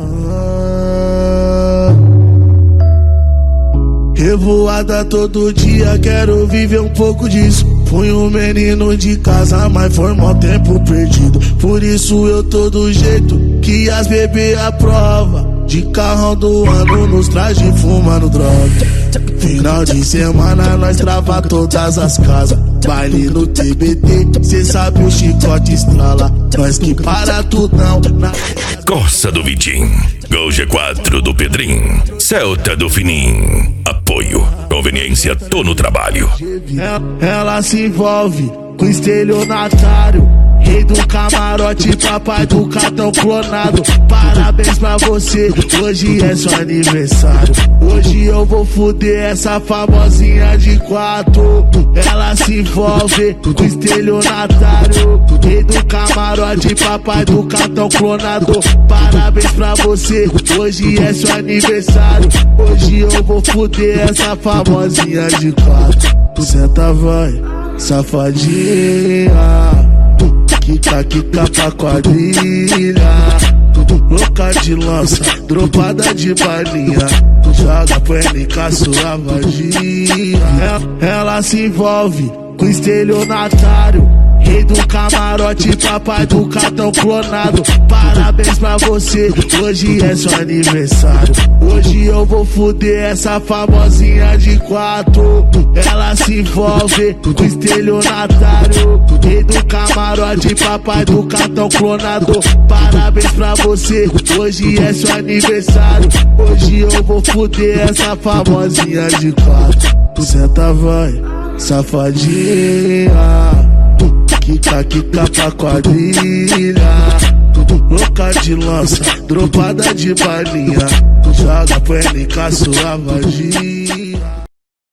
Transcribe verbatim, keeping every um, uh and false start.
Revoada todo dia, quero viver um pouco disso. Fui um menino de casa, mas foi mó tempo perdido. Por isso eu tô do jeito que as bebê aprova. De carrão do ano, nos traje fumando droga. Final de semana nós trava todas as casas. Baile no T B T, cê sabe o chicote estrala. Nós que para tudão na... Corsa do Vitim, Gol G quatro do Pedrinho, Celta do Finim. Apoio, conveniência, tô no trabalho. Ela se envolve com estelionatário, rei do camarote, papai do cartão clonado. Parabéns pra você, hoje é seu aniversário. Hoje eu vou fuder essa famosinha de quatro. Ela se envolve com estelionatário, rei do camarote, papai do cartão clonado. Parabéns pra você, hoje é seu aniversário. Hoje eu vou fuder essa famosinha de quatro. Senta vai, safadinha, quica, quica pra quadrilha. Louca de lança, dropada de balinha, joga pênica sua vagia. Ela se envolve com estelionatário, rei do camarote, papai do cartão clonado. Parabéns pra você, hoje é seu aniversário. Hoje eu vou fuder essa famosinha de quatro. Ela se envolve com estelionatário, rei do camarote, papai do cartão clonado. Parabéns pra você, hoje é seu aniversário. Hoje eu vou fuder essa famosinha de quatro. Senta vai, safadinha, quica, quica pra quadrilha. Louca de lança, dropada de balinha, joga pênica sua vagia.